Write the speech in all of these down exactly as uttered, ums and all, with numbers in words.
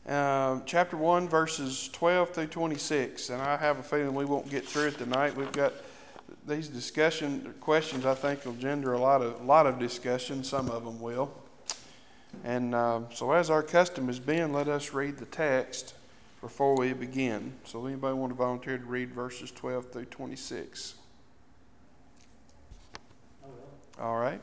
uh, chapter one, verses twelve through twenty-six. And I have a feeling we won't get through it tonight. We've got these discussion questions. I think will gender a lot of lot of discussion. Some of them will. And uh, so, as our custom has been, let us read the text before we begin. So, anybody want to volunteer to read verses twelve through twenty-six? I will. All right.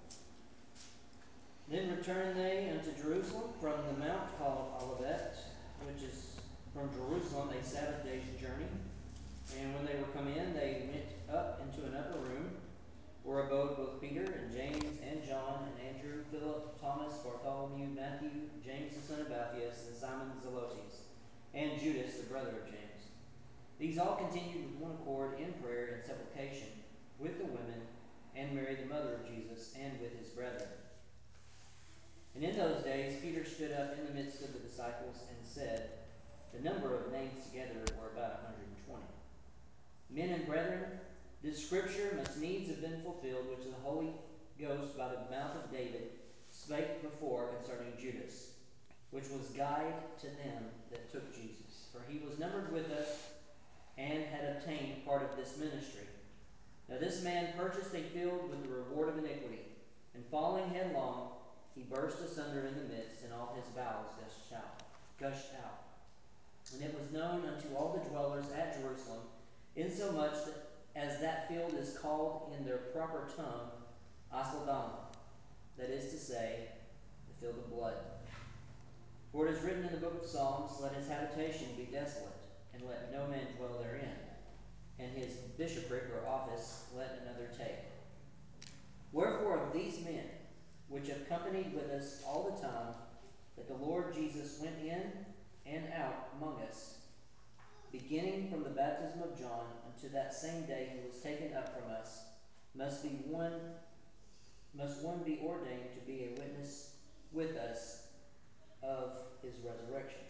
Then returned they unto Jerusalem from the mount called Olivet, which is from Jerusalem a Sabbath day's journey. And when they were come in, they went up into an upper room, where abode both Peter and James and John and Andrew, Philip, Thomas, Bartholomew, Matthew, James the son of Alphaeus, and Simon Zelotes, and Judas the brother of James. These all continued with one accord in prayer and supplication with the women, and Mary the mother of Jesus, and with his brethren. And in those days Peter stood up in the midst of the disciples and said, the number of names together were about a hundred and twenty. Men and brethren, this scripture must needs have been fulfilled, which the Holy Ghost by the mouth of David spake before concerning Judas, which was guide to them that took Jesus. For he was numbered with us, and had obtained part of this ministry. Now this man purchased a field with the reward of iniquity, and falling headlong, he burst asunder in the midst, and all his bowels gushed out. Gushed out. And it was known unto all the dwellers at Jerusalem, insomuch that as that field is called in their proper tongue Askeldama, that is to say, the field of blood. For it is written in the book of Psalms, let his habitation be desolate, and let no man dwell therein, and his bishopric or office let another take. Wherefore of these men, which have companied with us all the time that the Lord Jesus went in and out among us, beginning from the baptism of John unto that same day he was taken up from us, must be one must one be ordained to be a witness with us of his resurrection.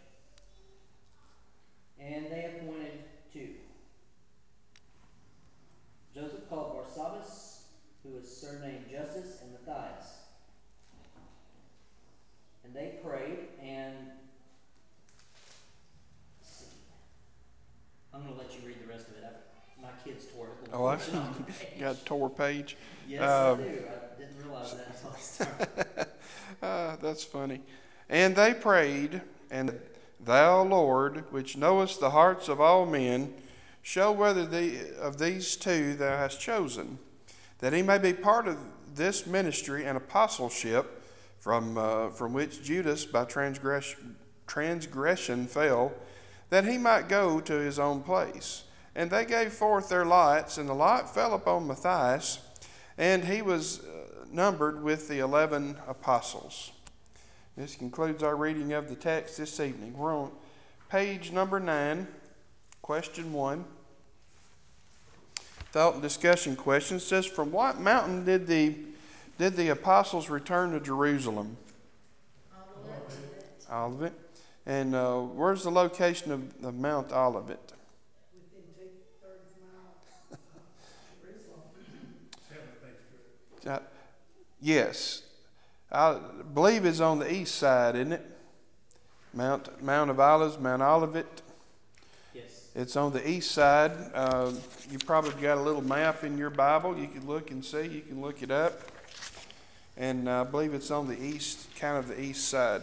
And they appointed two, Joseph called Barsabbas, who is surnamed Justus, and Matthias. And they prayed, and let's see. I'm going to let you read the rest of it. I, my kids tore a little Oh, I portion off the page. got a tore page. Yes, Um, I do. I didn't realize that until I started. uh, that's funny. And they prayed, and thou, Lord, which knowest the hearts of all men, show whether the, of these two thou hast chosen, that he may be part of this ministry and apostleship, from uh, from which Judas by transgression, transgression fell, that he might go to his own place. And they gave forth their lots, and the lot fell upon Matthias, and he was uh, numbered with the eleven apostles. This concludes our reading of the text this evening. We're on page number nine, question one. Thought and discussion question. It says, from what mountain did the did the apostles return to Jerusalem? Olivet. Olivet. And uh, where's the location of, of Mount Olivet? Within two-thirds mile of Jerusalem. Uh, yes. I believe it's on the east side, isn't it? Mount Mount of Olives, Mount Olivet. Yes. It's on the east side. Uh, you probably got a little map in your Bible. You can look and see. You can look it up. And I believe it's on the east, kind of the east side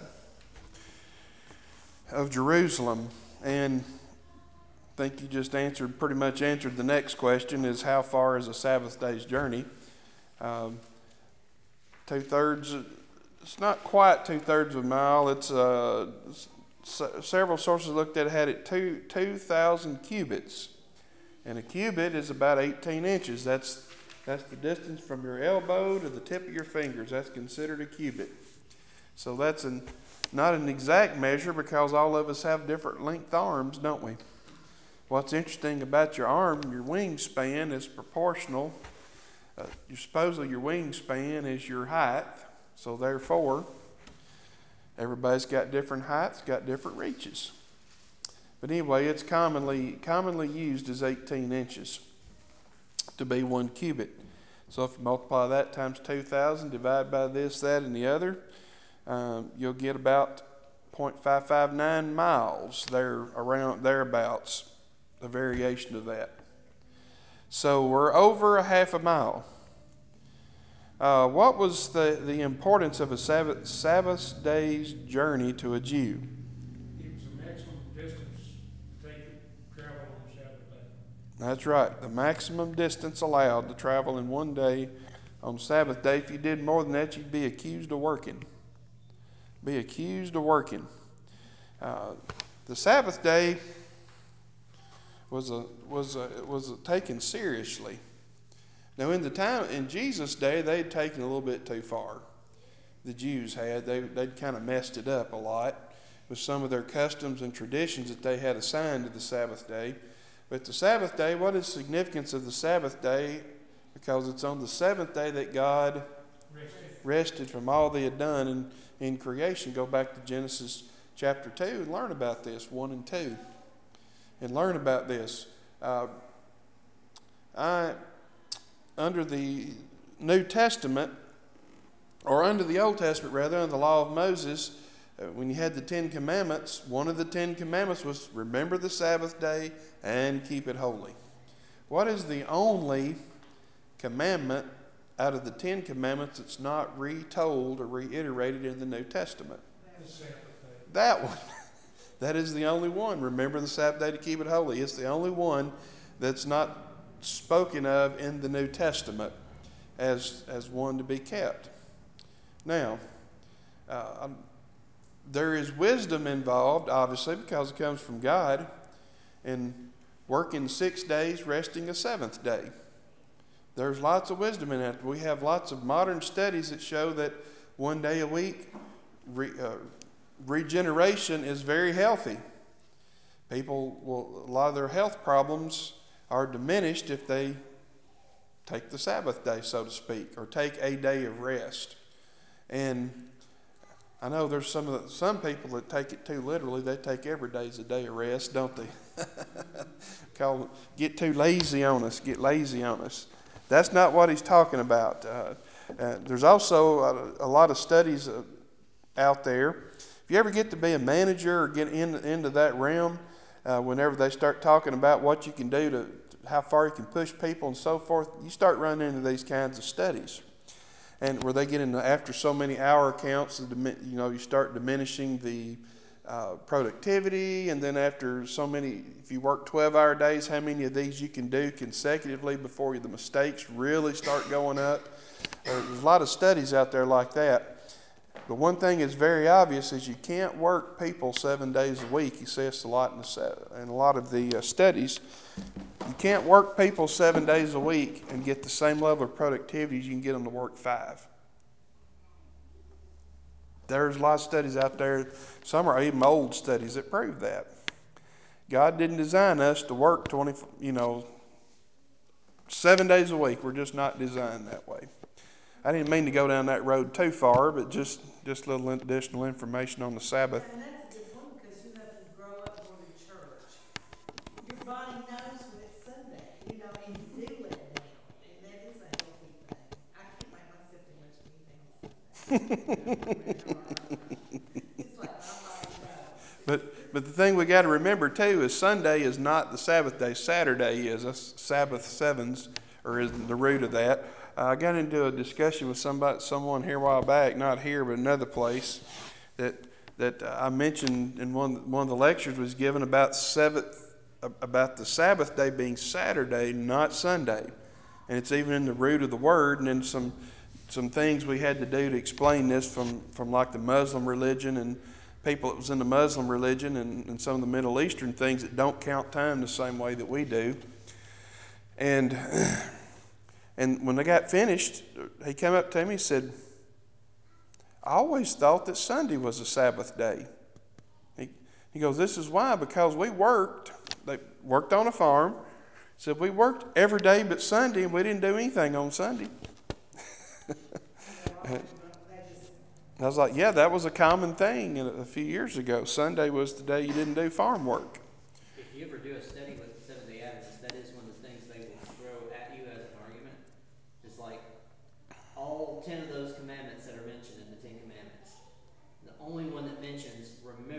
of Jerusalem. And I think you just answered, pretty much answered the next question, is how far is a Sabbath day's journey? Um, two-thirds, it's not quite two-thirds of a mile. It's uh, s- several sources looked at it, had it two, 2,000 cubits. And a cubit is about eighteen inches. That's, that's the distance from your elbow to the tip of your fingers. That's considered a cubit. So that's an, not an exact measure, because all of us have different length arms, don't we? What's interesting about your arm, your wingspan is proportional. Uh, your, supposedly your wingspan is your height. So therefore, everybody's got different heights, got different reaches. But anyway, it's commonly commonly used as eighteen inches to be one cubit. So if you multiply that times two thousand, divide by this, that, and the other, um, you'll get about point five five nine miles, there around thereabouts, a variation of that. So we're over a half a mile. Uh, what was the, the importance of a Sabbath, Sabbath day's journey to a Jew? It was the maximum distance they could travel on the Sabbath day. That's right, the maximum distance allowed to travel in one day on Sabbath day. If you did more than that, you'd be accused of working. Be accused of working. Uh, the Sabbath day was a, was a, was a taken seriously. Now, in the time in Jesus' day, they'd taken a little bit too far. The Jews had they they'd kind of messed it up a lot with some of their customs and traditions that they had assigned to the Sabbath day. But the Sabbath day, what is the significance of the Sabbath day? Because it's on the seventh day that God Rested. rested from all they had done in, in creation. Go back to Genesis chapter two and learn about this, one and two. And learn about this. Uh, I, under the New Testament, or under the Old Testament rather, under the law of Moses, uh, when you had the Ten Commandments, one of the Ten Commandments was remember the Sabbath day and keep it holy. What is the only commandment out of the Ten Commandments that's not retold or reiterated in the New Testament? The Sabbath day. That one. That is the only one. Remember the Sabbath day to keep it holy. It's the only one that's not spoken of in the New Testament as, as one to be kept. Now, uh, um, there is wisdom involved, obviously, because it comes from God, in working six days, resting a seventh day. There's lots of wisdom in that. We have lots of modern studies that show that one day a week re, uh, regeneration is very healthy. People will, a lot of their health problems are diminished if they take the Sabbath day, so to speak, or take a day of rest. And I know there's some of the, some people that take it too literally. They take every day as a day of rest, don't they? Call, get too lazy on us, get lazy on us. That's not what he's talking about. Uh, uh, there's also a, a lot of studies uh, out there. If you ever get to be a manager or get in, into that realm, uh, whenever they start talking about what you can do to, how far you can push people and so forth, you start running into these kinds of studies. And where they get into after so many hour counts, you know, you start diminishing the uh, productivity, and then after so many, if you work twelve-hour days, how many of these you can do consecutively before the mistakes really start going up? There's a lot of studies out there like that. But one thing is very obvious is you can't work people seven days a week. He says a lot in, the, in a lot of the uh, studies. You can't work people seven days a week and get the same level of productivity as you can get them to work five. There's a lot of studies out there. Some are even old studies that prove that. God didn't design us to work twenty, you know, seven days a week. We're just not designed that way. I didn't mean to go down that road too far, but just, just a little additional information on the Sabbath. And that's a good point, because you know, if you grow up going to church, your body knows when it's Sunday, you know, and you do let down, and that is a healthy thing. I can't make myself do much of anything on Sunday. It's like my body knows. But but the thing we got to remember too is Sunday is not the Sabbath day. Saturday is. That's Sabbath sevens, or is the root of that. Uh, I got into a discussion with somebody, someone here a while back, not here but another place, that that I mentioned in one one of the lectures was given about Sabbath, about the Sabbath day being Saturday, not Sunday, and it's even in the root of the word, and then some some things we had to do to explain this from from like the Muslim religion and people that was in the Muslim religion and, and some of the Middle Eastern things that don't count time the same way that we do. And and when they got finished, he came up to me and said, I always thought that Sunday was a Sabbath day. He, he goes, this is why, because we worked, they worked on a farm, said we worked every day but Sunday, and we didn't do anything on Sunday. I was like, yeah, that was a common thing a few years ago. Sunday was the day you didn't do farm work. If you ever do a study with Seventh-day Adventists, that is one of the things they will throw at you as an argument. It's like all ten of those commandments that are mentioned in the Ten Commandments. The only one that mentions remember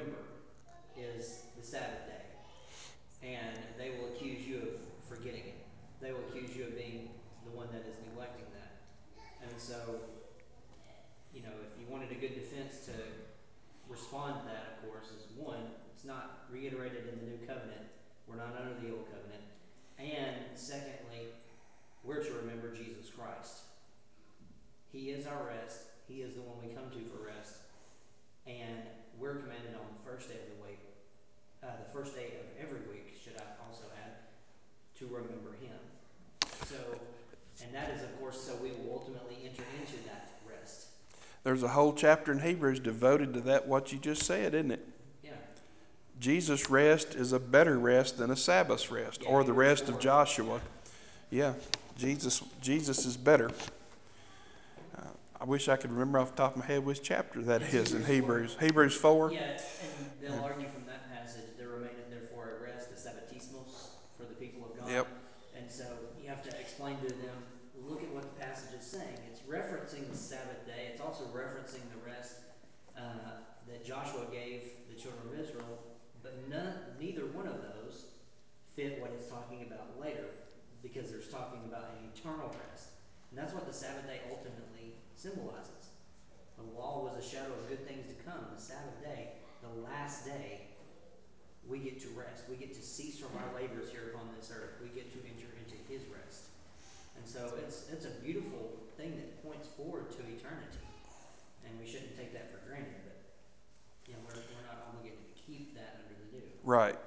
so, you know, if you wanted a good defense to respond to that, of course, is one, it's not reiterated in the new covenant. We're not under the old covenant. And secondly, we're to remember Jesus Christ. He is our rest. He is the one we come to for rest. And we're commanded on the first day of the week, uh, the first day of every week, should I also add, to remember Him. So, and that is, of course, so we will ultimately enter into that rest. There's a whole chapter in Hebrews devoted to that, what you just said, isn't it? Yeah. Jesus' rest is a better rest than a Sabbath's rest, Yeah, or the Hebrews rest four. of Joshua. Yeah, Jesus Jesus is better. Uh, I wish I could remember off the top of my head which chapter that It's is in Hebrews Hebrews. four. Hebrews four? Yeah, and they'll argue from that passage, there remaineth therefore a rest, the sabbatismos, for the people of God. Yep. And so you have to explain to them, look at what the passage is saying. It's referencing the Sabbath day. It's also referencing the rest uh, that Joshua gave the children of Israel. But none, neither one of those fit what it's talking about later, because there's talking about an eternal rest. And that's what the Sabbath day ultimately symbolizes. The law was a shadow of good things to come. The Sabbath day, the last day, we get to rest. We get to cease from our labors here upon this earth. We get to enter into His rest. And so it's it's a beautiful thing that points forward to eternity. And we shouldn't take that for granted, but you know, we're, we're not obligated to keep that under the new. Right.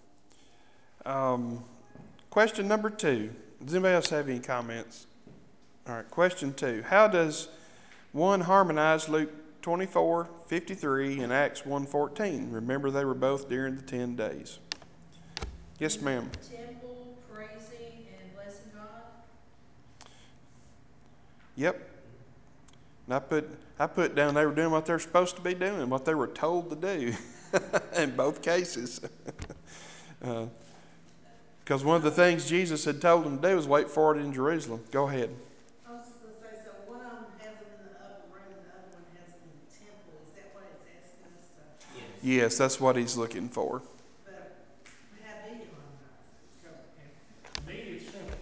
Um, question number two. Does anybody else have any comments? All right, question two. How does one harmonize Luke twenty-four fifty-three and Acts one fourteen? Remember, they were both during the ten days. Yes, In ma'am. the temple, praising and blessing God. Yep. And I put I put down they were doing what they're supposed to be doing, what they were told to do, in both cases. Because uh, one of the things Jesus had told them to do was wait for it in Jerusalem. Go ahead. I was just gonna say, so one of them has them in the upper room and the other one has them in the temple. Is that what it's asking us to? Yes. Yes, that's what he's looking for. But how do you harmonize it? 'Cause To me, it's simple.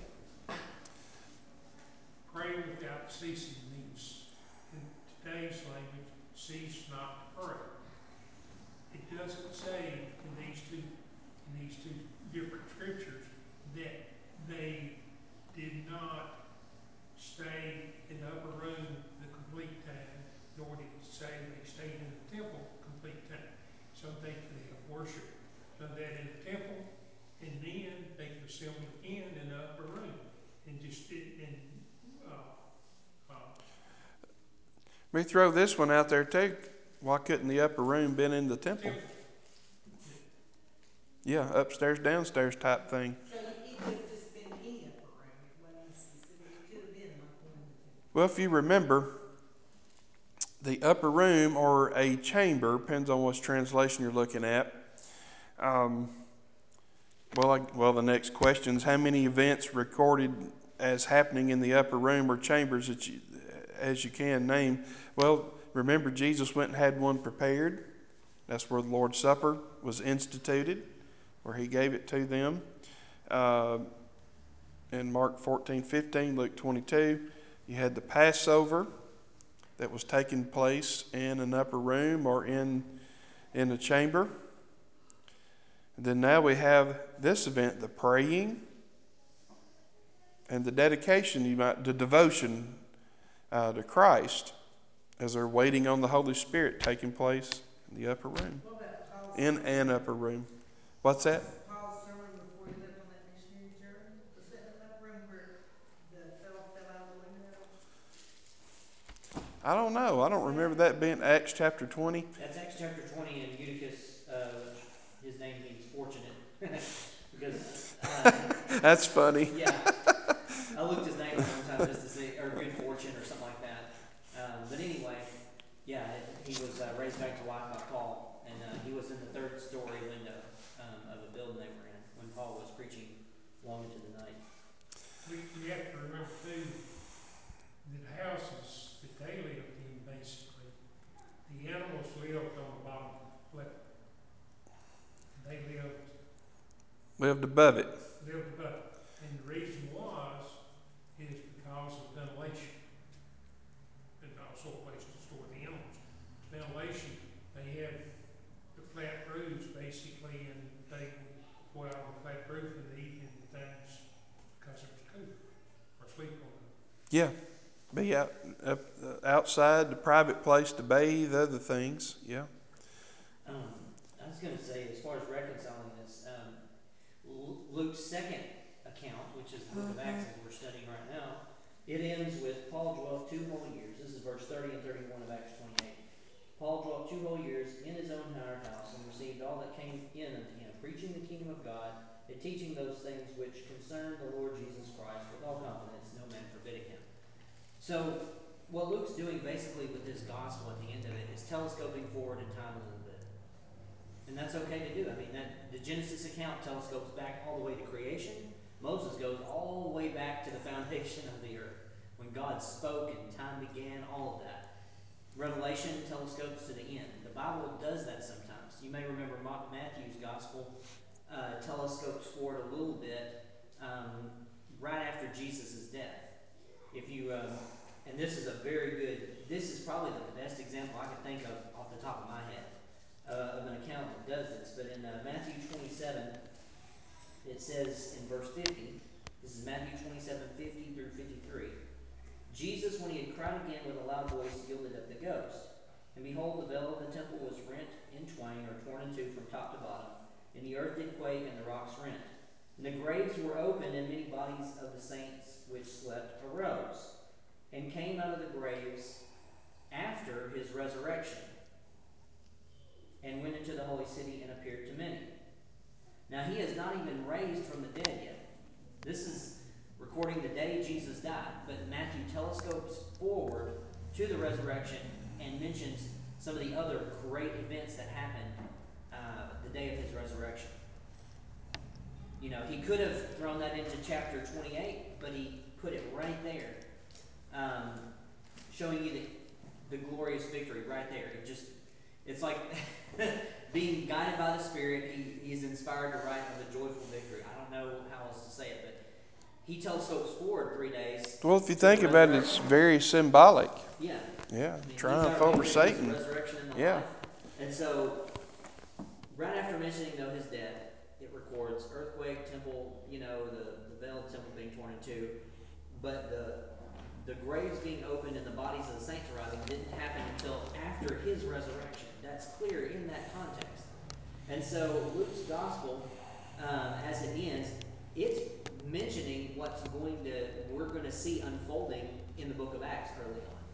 Pray without ceasing means, in today's language, cease not to pray. It doesn't say in these two in these two different scriptures that they did not stay in the upper room the complete time, nor did it say they stayed in the temple complete time. So they could have worship done that in the temple, and then they could assemble again in the upper room, and just and uh, uh, Let me throw this one out there too. Why couldn't the upper room been in the temple? temple. Yeah, upstairs, downstairs type thing. so it could have just been any upper room. It wasn't specific. It could have been like one in the temple. Well, if you remember, the upper room or a chamber, depends on which translation you're looking at. Um, well, I, well, the next question is how many events recorded as happening in the upper room or chambers that you, as you can name? Well, remember Jesus went and had one prepared. That's where the Lord's Supper was instituted, where He gave it to them. Uh, in Mark fourteen fifteen, Luke twenty-two, you had the Passover that was taking place in an upper room or in in a chamber. And then now we have this event, the praying and the dedication, you might, the devotion uh, to Christ as they're waiting on the Holy Spirit taking place in the upper room, What about Paul's in sermon? an upper room. What's that? Paul's sermon before he left on that missionary journey? Was that in the upper room where the fellow fell out of the window? I don't know. I don't remember that being Acts chapter twenty. That's Acts chapter twenty, and Eutychus, uh, which his name means fortunate, because uh, That's funny. yeah, I looked his name up one time just to see, or good fortune or something like that. Um, but anyway, yeah, it, he was uh, raised back to life by Paul, and uh, he was in the third story window um, of a building they were in when Paul was preaching long into the night. We, we have to remember too that houses that they lived in, basically, the animals lived on the bottom level. They lived Lived above it. lived above it. And the reason was is because of ventilation. Yeah, be out, up, uh, outside, the private place to bathe, other things. Yeah. Um, I was going to say, as far as reconciling this, um, Lu- Luke's second account, which is the book of Acts as we're studying right now, it ends with Paul dwelt two whole years. This is verse thirty and thirty-one of Acts twenty-eight. Paul dwelt two whole years in his own house and received all that came in unto him, preaching the kingdom of God and teaching those things which concern the Lord Jesus Christ with all confidence, no man forbidding him. So, what Luke's doing basically with this gospel at the end of it is telescoping forward in time a little bit. And that's okay to do. I mean, that the Genesis account telescopes back all the way to creation. Moses goes all the way back to the foundation of the earth, when God spoke and time began, all of that. Revelation telescopes to the end. The Bible does that sometimes. You may remember Matthew's gospel uh, telescopes forward a little bit um, right after Jesus' death. If you, um, and this is a very good, this is probably the best example I could think of off the top of my head uh, of an account that does this. But in uh, Matthew twenty-seven, it says in verse fifty, this is Matthew twenty-seven, fifty through fifty-three. Jesus, when he had cried again with a loud voice, yielded up the ghost. And behold, the veil of the temple was rent in twain, or torn in two from top to bottom, and the earth did quake, and the rocks rent. And the graves were opened, and many bodies of the saints which slept arose, and came out of the graves after his resurrection, and went into the holy city and appeared to many. Now he has not even raised from the dead yet. This is recording the day Jesus died, but Matthew telescopes forward to the resurrection and mentions some of the other great events that happened uh, the day of his resurrection. You know, he could have thrown that into chapter twenty-eight, but he put it right there, um, showing you the, the glorious victory right there. It just, it's like being guided by the Spirit. He, he's inspired to write of a joyful victory. I don't know how else to say it, but he telescopes forward three days. Well, if you think about it, it's very symbolic. Yeah. Yeah, I mean, triumph over he's our victory, Satan. his resurrection and the Yeah. life. And so, right after mentioning though his death, it records earthquake, temple, you know, the, the veiled temple being torn in two, but the the graves being opened and the bodies of the saints arising didn't happen until after his resurrection. That's clear in that context. And so Luke's gospel, um, as it ends, it's mentioning what's going to we're going to see unfolding in the book of Acts early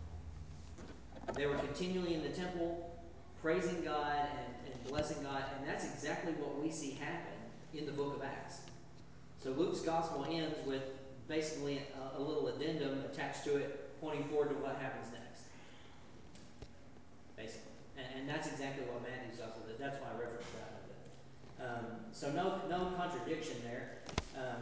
on. They were continually in the temple, praising God and, and blessing God, and that's exactly what we see happen in the book of Acts. So Luke's gospel ends with basically a, a little addendum attached to it, pointing forward to what happens next. Basically. And, and that's exactly what Matthew's gospel did. That's why I referenced that a bit. Um, so no no contradiction there. Um,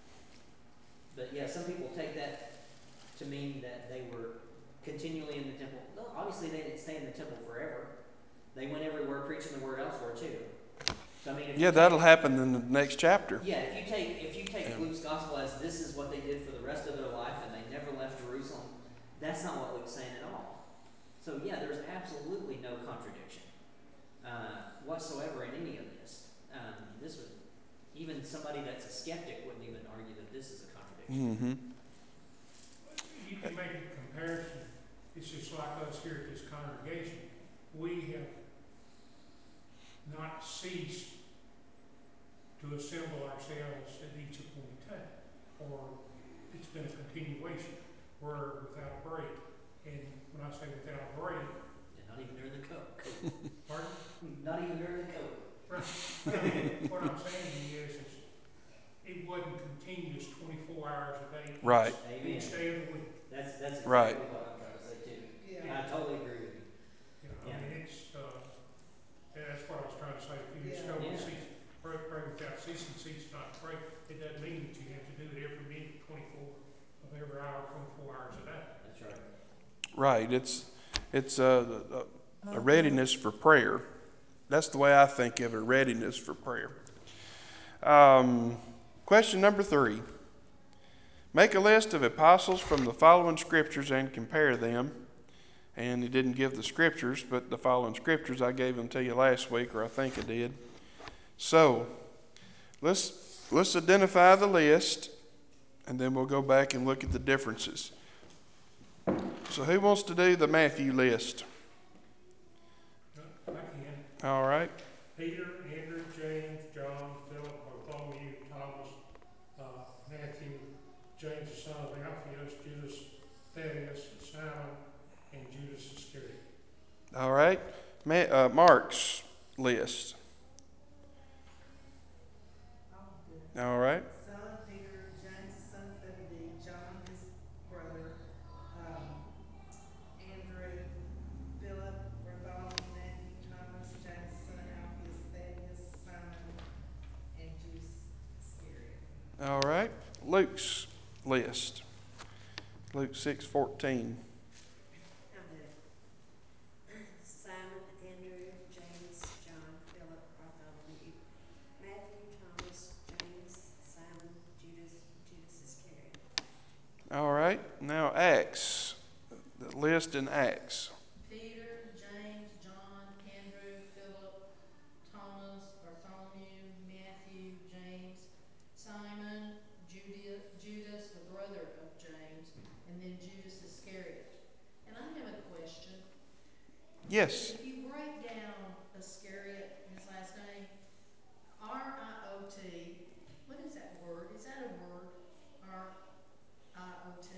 but yeah, some people take that to mean that they were continually in the temple. No, obviously they didn't stay in the temple forever. They went everywhere preaching the word elsewhere too. So I mean, if Yeah, you that'll take, happen in the next chapter. yeah, if you take if you take Yeah. Luke's gospel as this is what they did for the rest of their life and they never left Jerusalem, that's not what Luke's saying at all. So yeah, there's absolutely no contradiction uh, whatsoever in any of this. Um, this would even somebody that's a skeptic wouldn't even argue that this is a contradiction. Mm-hmm. You can make a comparison. It's just like us here at this congregation. We have not ceased to assemble ourselves at each appointed time, or it's been a continuation. We're without a break, and when I say without a break, And not even during the co- COVID. pardon? Not even during the COVID. Right. But I mean, what I'm saying to you is, is it wasn't continuous twenty-four hours a day each, Right. Amen. each day of the week. That's that's exactly Right. what I'm trying to say too. Yeah. I totally agree with you. You know, Yeah. I mean, it's, uh, that's what I was trying to say. If you just Yeah. go and Yeah. cease, pray, pray without ceasing, cease not to pray, it doesn't mean that you have to do it every minute, twenty-four of every hour, twenty-four hours a day. That's right. Right. It's it's a, a, a readiness for prayer. That's the way I think of it, readiness for prayer. Um, question number three. Make a list of apostles from the following scriptures and compare them. And he didn't give the scriptures, but the following scriptures, I gave them to you last week, or I think I did. So, let's let's identify the list, and then we'll go back and look at the differences. So who wants to do the Matthew list? I can. All right. Peter, Andrew, James, John, Philip, Bartholomew, Thomas, uh, Matthew, James the son of Alphaeus, Judas, Thaddeus, Simon, and Judas Iscariot. All right. Ma- uh, Mark's list. I'll do it. All right. Simon Peter, James the son of Zebedee, John his brother, um, Andrew, Philip, Bartholomew, Matthew, Thomas, James the son of Alphaeus, Thaddeus, Simon, and Judas Iscariot. All right. Luke's list. Luke six fourteen. I'll do it. Simon, Andrew, James, John, Philip, Bartholomew, Matthew, Thomas, James, Simon, Judas, Judas Iscariot. All right. Now Acts. The list in Acts. Peter, James, John, Andrew, Philip, Thomas, Bartholomew, Matthew, James, Simon, Judas, Judas, the brother of James, and then Judas Iscariot. And I have a question. Yes. If you break down Iscariot, his last name, R I O T, what is that word? Is that a word? R I O T?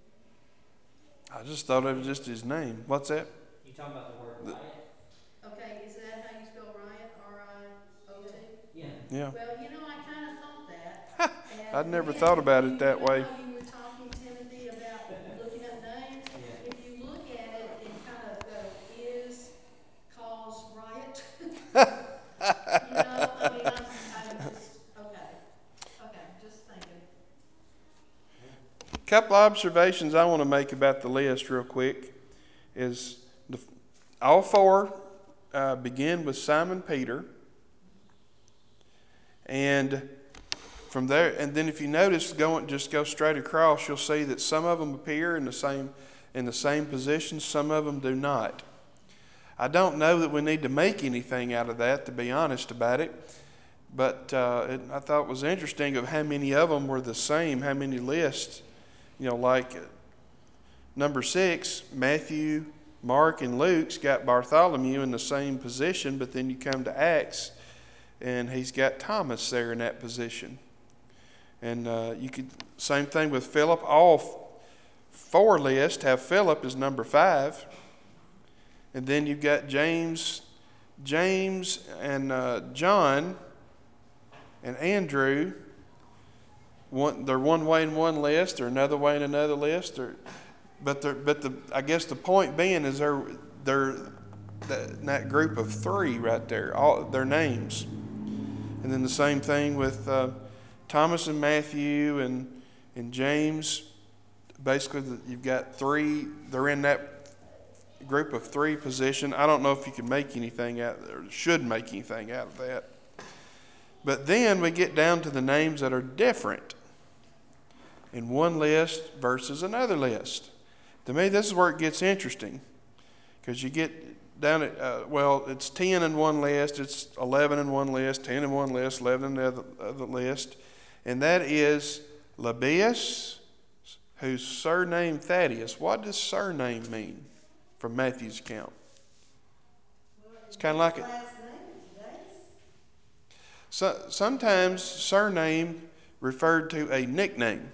I just thought it was just his name. What's that? You talking about the word The- riot? Okay, is that how you spell riot? R I O T? Yeah. Yeah. Well, you know, I kind of thought that. And I'd never then thought if about you, it that you know way. how you were talking, Timothy, about looking up names? Yeah. If you look at it and kind of go, is cause riot? You know, I mean, I'm, I'm just, okay. Okay, just thinking. A couple observations I want to make about the list real quick is the, all four uh, begin with Simon Peter. And from there, and then if you notice, going just go straight across, you'll see that some of them appear in the same in the same position, some of them do not. I don't know that we need to make anything out of that, to be honest about it. But uh, it, I thought it was interesting of how many of them were the same, how many lists. You know, like uh, number six, Matthew, Mark, and Luke's got Bartholomew in the same position, but then you come to Acts, and he's got Thomas there in that position. And uh, you could, same thing with Philip. All f- four lists have Philip as number five. And then you've got James, James and uh, John and Andrew. One, they're one way in one list, or another way in another list. Or, but they're, but the I guess the point being is they're they're that, that group of three right there. All their names. And then the same thing with uh, Thomas and Matthew and and James. Basically, you've got three. They're in that group of three position. I don't know if you can make anything out, or should make anything out of that. But then we get down to the names that are different in one list versus another list. To me, this is where it gets interesting, because you get down at, uh, well, it's ten in one list, it's eleven in one list, ten in one list, eleven in the other, other list, and that is Lebbaeus, whose surname Thaddeus. What does surname mean from Matthew's account? Well, It's is kind of his like it. last name in today's? So, sometimes surname referred to a nickname.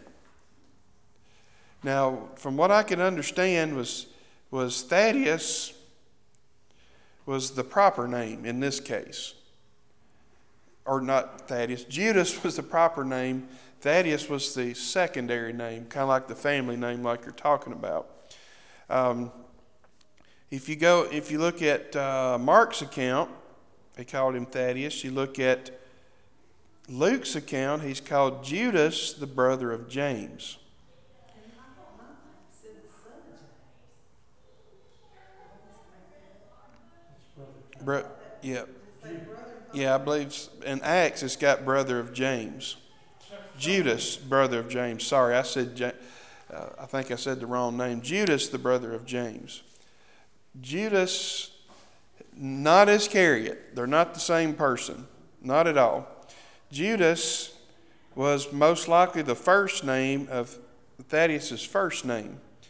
Now, from what I could understand, was was Thaddeus was the proper name in this case, or not Thaddeus. Judas was the proper name. Thaddeus was the secondary name, kind of like the family name, like you're talking about. Um, if you go, if you look at uh, Mark's account, he called him Thaddeus. You look at Luke's account, he's called Judas, the brother of James. And I thought my Bible said the son of James. What does it make that? It's brother I Bro, thought that, yeah, did it say brother and father? yeah, I believe s- in Acts it's got brother of James. Judas, brother of James. Sorry, I said, Ja- uh, I think I said the wrong name. Judas, the brother of James. Judas, not Iscariot. They're not the same person. Not at all. Judas was most likely the first name of Thaddeus' first name.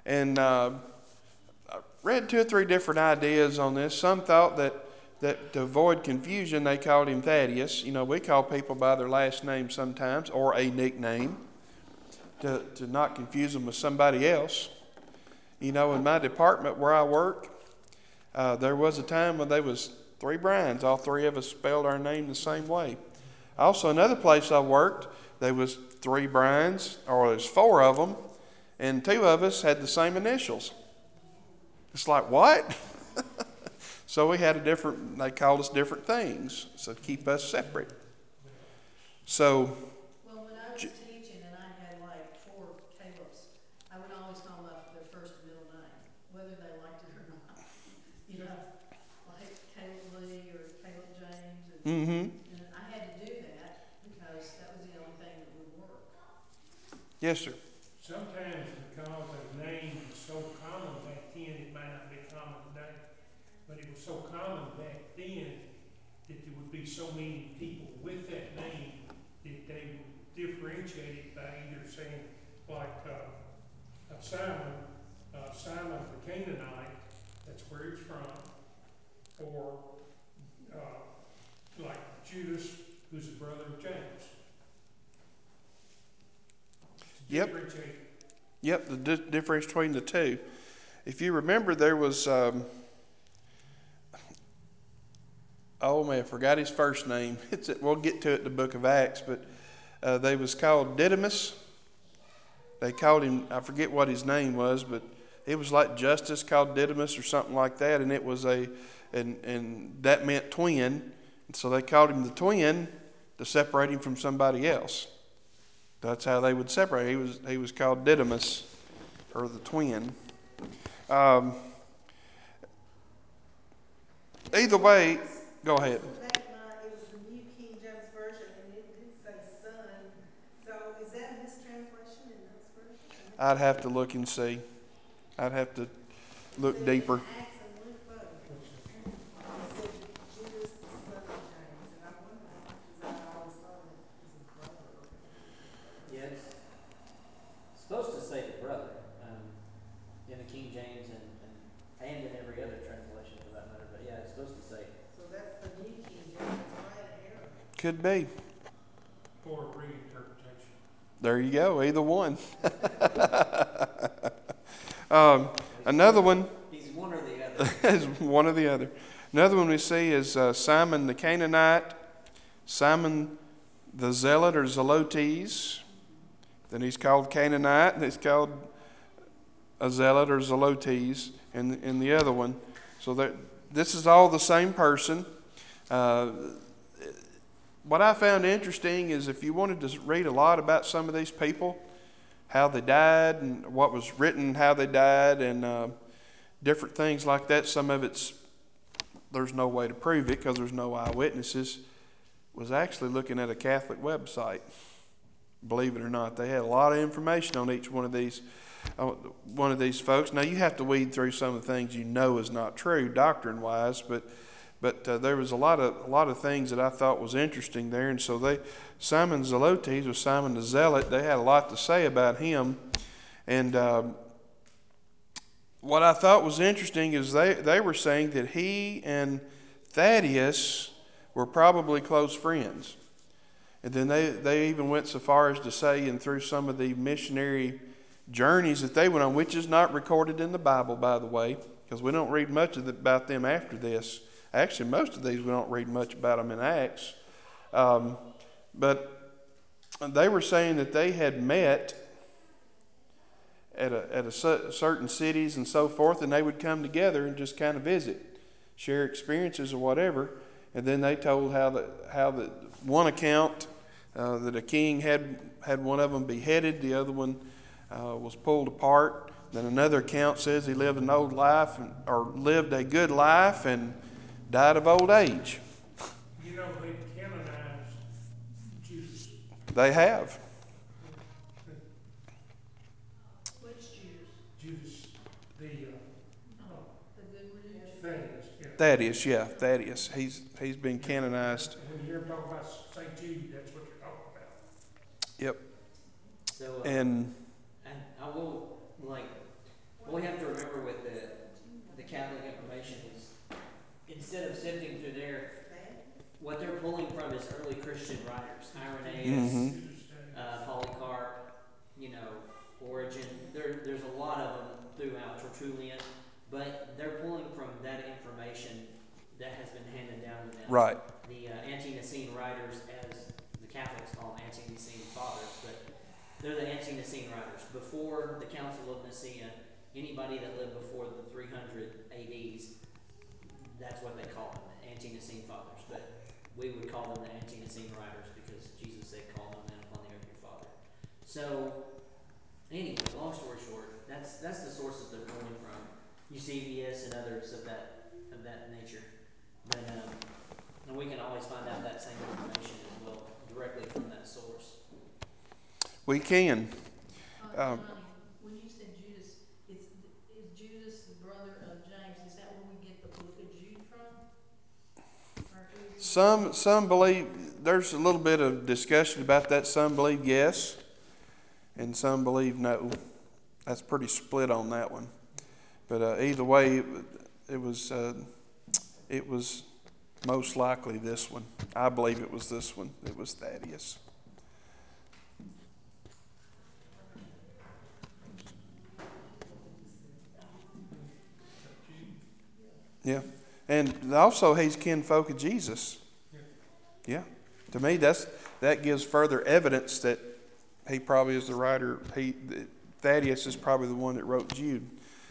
And uh, I read two or three different ideas on this. Some thought that, that to avoid confusion, they called him Thaddeus. You know, we call people by their last name sometimes, or a nickname, to, to not confuse them with somebody else. You know, in my department where I work, uh, there was a time when there was three Brians. All three of us spelled our name the same way. Also, another place I worked, there was three Brians, or there's four of them, and two of us had the same initials. It's like, what? So we had a different, they called us different things, so to keep us separate. So, Well, when I was teaching and I had like four Caleb's, I would always call them by their first and middle name, whether they liked it or not. You know, like Caleb Lee or Caleb James. And, mm-hmm. and I had to do that because that was the only thing that would work. Yes, sir. Sometimes because a name was so common back then, it might not be common today, but it was so common back then that there would be so many people with that name that they would differentiate it by either saying, like uh, uh, Simon, uh, Simon the Canaanite, that's where he's from, or uh, like Judas, who's the brother of James. To Yep. differentiate. Yep, the di- difference between the two. If you remember, there was, um, oh man, I forgot his first name. It's we'll get to it in the book of Acts, but uh, they was called Didymus. They called him, I forget what his name was, but it was like Justice called Didymus or something like that, and it was a, and, and that meant twin. And so they called him the twin to separate him from somebody else. That's how they would separate. He was he was called Didymus, or the twin. Um, either way, go ahead. Back my, it was the New King James Version, and it did say son. So is that a mistranslation in those versions? I'd have to look and see. I'd have to look deeper. In Acts and Luke both. It said Judas, the son of James, and I wondered, because I always thought it was his brother or whatever. Yeah, it's supposed to say the brother um, in the King James and, and and in every other translation for that matter. But yeah, it's supposed to say. So that's the New King James, that's probably an error. Could be. Or reinterpretation. There you go. Either one. um, another one. He's one or the other. is one or the other. Another one we see is uh, Simon the Canaanite, Simon the Zealot or Zelotes. Then he's called Canaanite, and he's called a Zealot or Zelotes in, in the other one. So that this is all the same person. Uh, what I found interesting is if you wanted to read a lot about some of these people, how they died and what was written, how they died, and uh, different things like that, some of it's, there's no way to prove it because there's no eyewitnesses, was actually looking at a Catholic website. Believe it or not, they had a lot of information on each one of these uh, one of these folks. Now you have to weed through some of the things you know is not true doctrine wise, but but uh, there was a lot of a lot of things that I thought was interesting there. And so they Simon Zelotes or Simon the Zealot, they had a lot to say about him. And um, what I thought was interesting is they, they were saying that he and Thaddeus were probably close friends. And then they, they even went so far as to say, and through some of the missionary journeys that they went on, which is not recorded in the Bible, by the way, because we don't read much of the, about them after this. Actually, most of these we don't read much about them in Acts. Um, but they were saying that they had met at a, at a certain cities and so forth, and they would come together and just kind of visit, share experiences or whatever. And then they told how the how the one account uh, that a king had had one of them beheaded, the other one uh, was pulled apart. Then another account says he lived an old life and, or lived a good life and died of old age. You know, they canonized Judas. They have. Which Judas? Judas, the, uh, oh, The good religion. Thaddeus, yeah. Thaddeus, yeah, Thaddeus. He's he's been canonized. When you hear him talk about Saint Jude, that's what you're talking about. Yep. So, uh, And and I will, like, what we have to remember with the the Catholic information is instead of sifting through there, what they're pulling from is early Christian writers, Irenaeus, Mm-hmm. User studies. uh, Polycarp, you know, Origen. There, there's a lot of them throughout Tertullian, but they're pulling from that information that has been handed down to them. Right. The uh, ante-Nicene writers, as the Catholics call them, ante-Nicene fathers, but they're the ante-Nicene writers. Before the Council of Nicaea, anybody that lived before the three hundred A Ds, that's what they call them, the ante-Nicene fathers. But we would call them the ante-Nicene writers because Jesus said, "Call no man upon the earth your father." So, anyway, long story short, that's that's the sources they're pulling from. Eusebius and others of that of that nature. But um, and we can always find out that same information as well directly from that source. We can. Uh, Um, Johnny, when you said Judas, is, is Judas the brother of James? Is that where we get the book of Jude from? Or who is the brother? some some believe there's a little bit of discussion about that. Some believe yes, and some believe no. That's pretty split on that one. But uh, either way, it, it was uh, it was most likely this one. I believe it was this one. It was Thaddeus. But Jude, Yeah, and also he's kinfolk of Jesus. yeah. Yeah, to me that's that gives further evidence that he probably is the writer. He Thaddeus is probably the one that wrote Jude.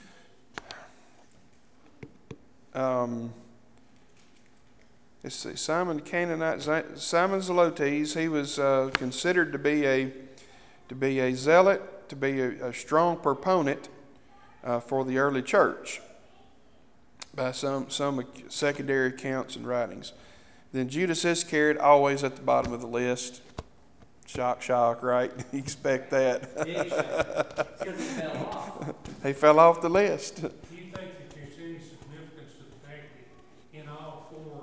Um, let's see, Simon the Canaanite, Simon Zelotes. He was uh, considered to be a to be a zealot, to be a, a strong proponent uh, for the early church by some some secondary accounts and writings. Then Judas Iscariot, always at the bottom of the list. Shock, shock, right? You expect that. Big shock. It's because he fell off. He fell off the list. Do you think that there's any significance to the fact that in all four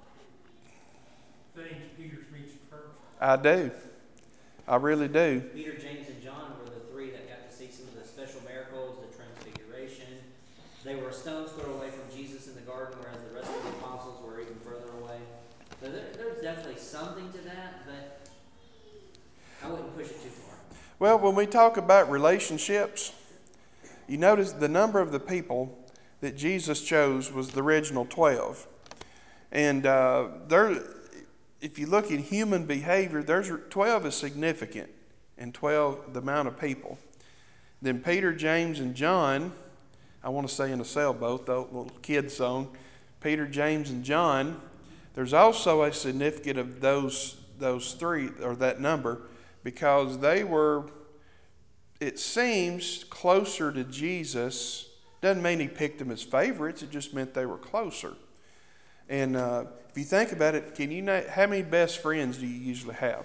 things Peter's mentioned first? I do. I really do. Peter, James, and John were the three that got to see some of the special miracles, the transfiguration. They were a stone's throw away from Jesus in the garden, whereas the rest of the apostles were even further away. So there, there's definitely something to that, but I wouldn't push it too far. Well, when we talk about relationships, you notice the number of the people that Jesus chose was the original twelve. And uh, there, if you look at human behavior, there's twelve is significant, and twelve, the amount of people. Then Peter, James, and John, I want to say in a sailboat, the little kid song, Peter, James, and John, there's also a significance of those, those three, or that number, because they were, it seems, closer to Jesus. Doesn't mean he picked them as favorites, it just meant they were closer. And uh, if you think about it, can you know, how many best friends do you usually have?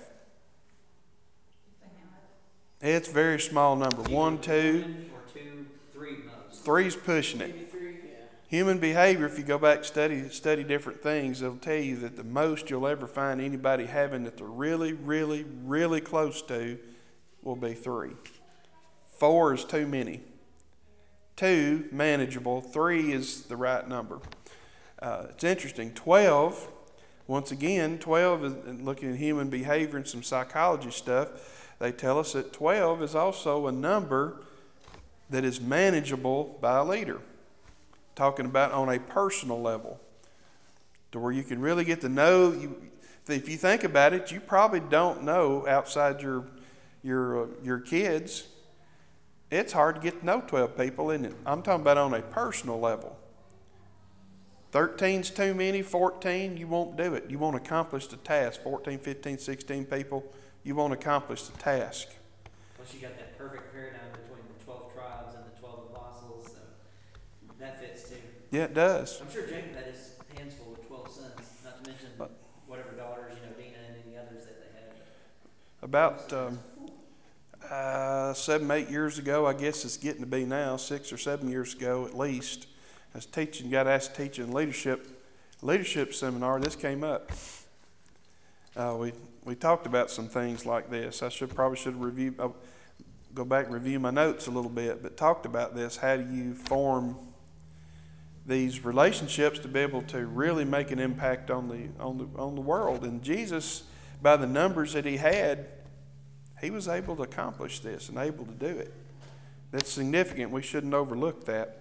It's a very small number. It's either One, two, one or two, three most. three's pushing it. Maybe three, yeah. Human behavior, if you go back and study, study different things, it'll tell you that the most you'll ever find anybody having that they're really, really, really close to will be three. Four is too many. Two, manageable. Three is the right number. Uh, it's interesting. Twelve, once again, twelve is looking at human behavior and some psychology stuff. They tell us that twelve is also a number that is manageable by a leader. Talking about on a personal level, to where you can really get to know you. If you think about it, you probably don't know outside your your uh, your kids. It's hard to get to know twelve people, isn't it? I'm talking about on a personal level. thirteen's too many, fourteen, you won't do it. You won't accomplish the task. fourteen, fifteen, sixteen people, you won't accomplish the task. Plus you got that perfect paradigm between the twelve tribes and the twelve apostles, so that fits too. Yeah, it does. I'm sure Jacob had his hands full with twelve sons, not to mention whatever daughters, you know, Dinah and any others that they had. But About um, uh, seven, eight years ago, I guess it's getting to be now, six or seven years ago at least, I was teaching, got asked to teach in leadership, leadership seminar. This came up. Uh, we we talked about some things like this. I should probably should have reviewed. Uh, go back and review my notes a little bit, but talked about this. How do you form these relationships to be able to really make an impact on the on the on the world? And Jesus, by the numbers that he had, he was able to accomplish this and able to do it. That's significant. We shouldn't overlook that.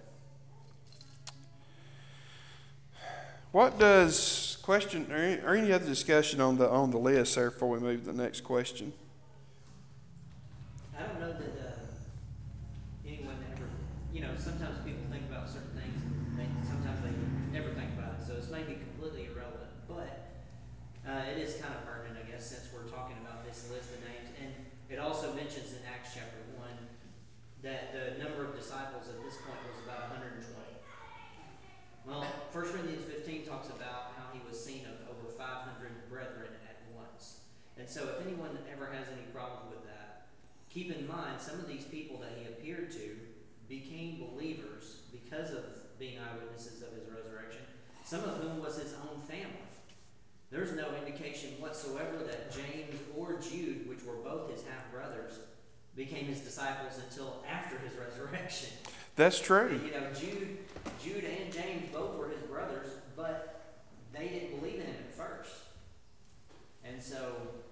What does question or any, or any other discussion on the on the list there before we move to the next question? I don't know that um, anyone ever, you know, sometimes people think about certain things and they sometimes they never think about it, so this may be completely irrelevant, but uh, it is kind of pertinent, I guess, since we're talking about this list of names. And it also mentions in Acts chapter one that the number of disciples at this point was about one hundred twenty. Well, First Corinthians fifteen talks about how he was seen of over five hundred brethren at once. And so if anyone ever has any problems with that, keep in mind some of these people that he appeared to became believers because of being eyewitnesses of his resurrection, some of whom was his own family. There's no indication whatsoever that James or Jude, which were both his half-brothers, became his disciples until after his resurrection. That's true. And, you know, Jude, Jude and James both were his brothers, but they didn't believe in him at first. And so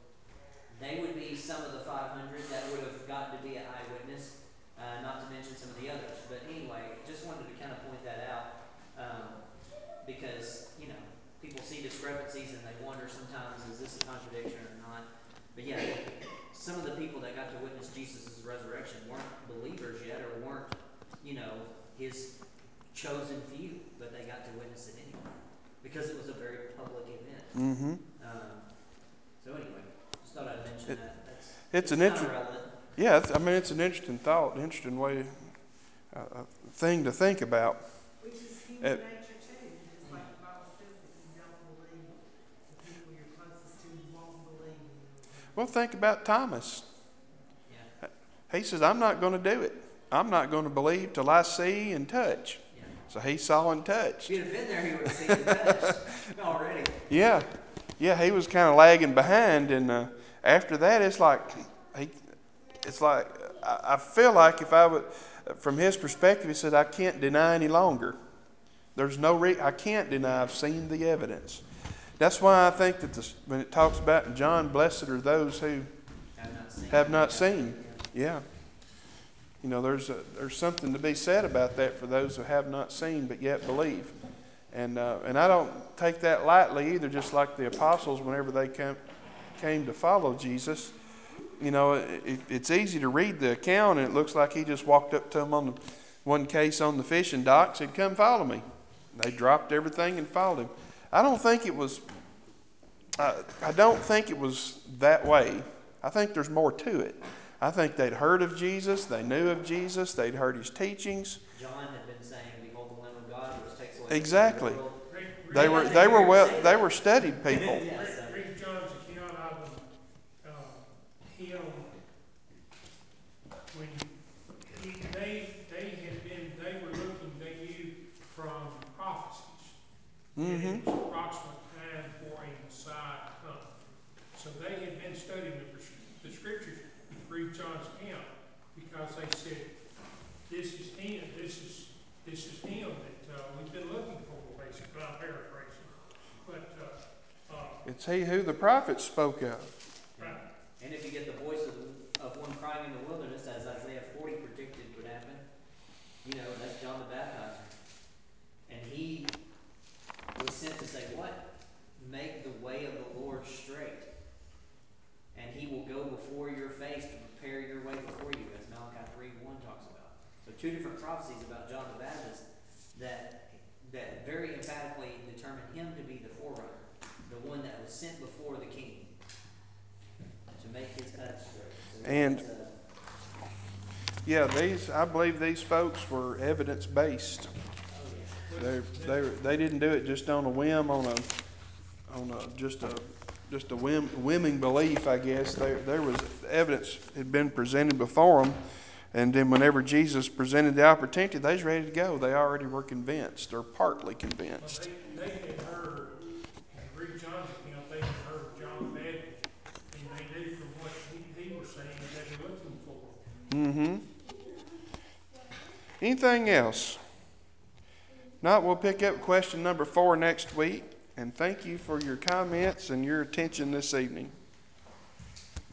they would be some of the five hundred that would have gotten to be an eyewitness, uh, not to mention some of the others. But anyway, just wanted to kind of point that out um, because, you know, people see discrepancies and they wonder sometimes, is this a contradiction or not? But yeah, some of the people that got to witness Jesus' resurrection weren't believers yet or weren't, you know, his chosen few, but they got to witness it anyway because it was a very public event. Mm-hmm. Um, so anyway, just thought I'd mention It, that. That's it's it's an kind inter- of relevant. Yeah, it's, I mean, it's an interesting thought, an interesting way, uh, a thing to think about. Which is human Uh, nature too, just like the Bible says that you don't believe, the people you're closest to won't believe when you reveal. Well, think about Thomas. Yeah, He says, I'm not going to do it. I'm not going to believe till I see and touch. yeah. So he saw and touched. If he'd have been there, he would have seen the touch already. Yeah. Yeah, he was kind of lagging behind. And uh, after that, it's like, he, it's like, I, I feel like if I would, from his perspective, he said, I can't deny any longer. There's no re- I can't deny I've seen the evidence. That's why I think that this, when it talks about in John, blessed are those who Have not seen. have not Yeah. seen. Yeah. Yeah. You know, there's a, there's something to be said about that for those who have not seen but yet believe. And uh, and I don't take that lightly either, just like the apostles whenever they came, came to follow Jesus. You know, it, it's easy to read the account and it looks like he just walked up to them on the, one case on the fishing dock, said, come follow me. And they dropped everything and followed him. I don't think it was, uh, I don't think it was that way. I think there's more to it. I think they'd heard of Jesus, they knew of Jesus, they'd heard his teachings. John had been saying, "Behold the Lamb of God, which takes away Exactly. the world." Read, They read, were got to they hear were him well say they that. were studied people. Yeah, read, so. read John's account of them, uh, him, when he, they, they had been, they were looking, they knew from prophecies that Mm-hmm. it was approximate time for a Messiah to come. So they had been studying the, the scriptures, if you read John's account, because they said, this is him, this is, this is him that uh, we've been looking for, basically. I'm paraphrasing. But, uh, uh, It's he who the prophets spoke of. right. And if you get the voice of, of one crying in the wilderness, as Isaiah forty predicted would happen, you know, that's John the Baptizer. And he was sent to say what? Make the way of the Lord straight. And he will go before your face to prepare your way before you, as Malachi three one talks about. So two different prophecies about John the Baptist that that very emphatically determine him to be the forerunner, the one that was sent before the king to make his path straight. So yeah, And it's, uh, yeah, these I believe these folks were evidence based. oh yeah. They they they didn't do it just on a whim, on a on a just a just a whim, whimming belief, I guess. There there was evidence had been presented before them, and then whenever Jesus presented the opportunity, they was ready to go. They already were convinced or partly Well, convinced. they, they had heard, if you read John's account, they had heard of John the Baptist, and they knew from what he, he was saying they were looking for. Mm-hmm. Anything else? Not, we'll pick up question number four next week. And thank you for your comments and your attention this evening.